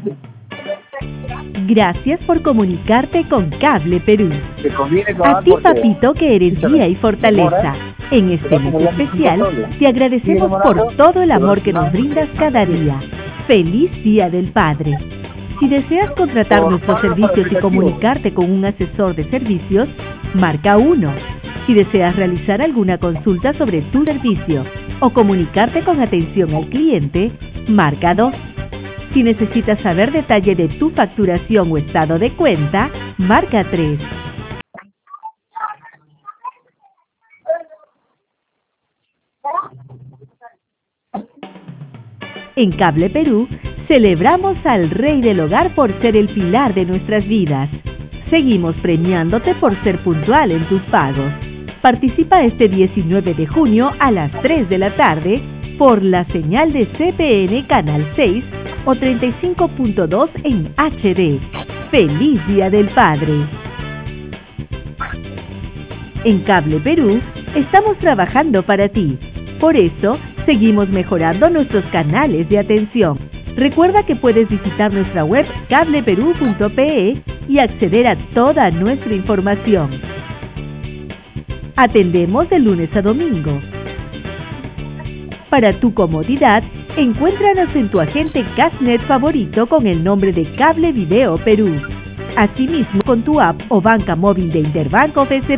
Gracias por comunicarte con Cable Perú. A ti, papito, que eres guía y fortaleza. En este mes especial, te agradecemos por todo el amor que nos brindas cada día. ¡Feliz Día del Padre! Si deseas contratar nuestros servicios y comunicarte con un asesor de servicios, marca 1. Si deseas realizar alguna consulta sobre tu servicio o comunicarte con atención al cliente, marca 2. Si necesitas saber detalle de tu facturación o estado de cuenta, marca 3. En Cable Perú, celebramos al Rey del Hogar por ser el pilar de nuestras vidas. Seguimos premiándote por ser puntual en tus pagos. Participa este 19 de junio a las 3 de la tarde por la señal de CPN Canal 6 o 35.2 en HD. ¡Feliz Día del Padre! En Cable Perú, estamos trabajando para ti. Por eso, seguimos mejorando nuestros canales de atención. Recuerda que puedes visitar nuestra web cableperú.pe y acceder a toda nuestra información. Atendemos de lunes a domingo. Para tu comodidad, encuéntranos en tu agente Cashnet favorito con el nombre de Cable Video Perú. Asimismo, con tu app o banca móvil de Interbanco BCP.